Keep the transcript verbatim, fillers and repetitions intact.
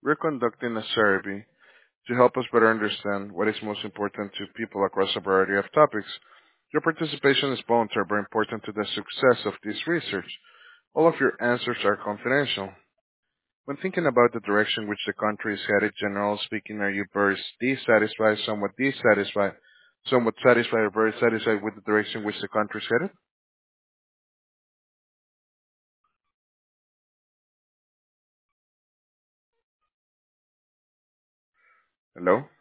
We're conducting a survey to help us better understand what is most important to people across a variety of topics. Your participation is voluntary but important to the success of this research. All of your answers are confidential. When thinking about the direction which the country is headed, generally speaking, are you very dissatisfied, somewhat dissatisfied, somewhat satisfied, or very satisfied with the direction which the country is headed? Hello?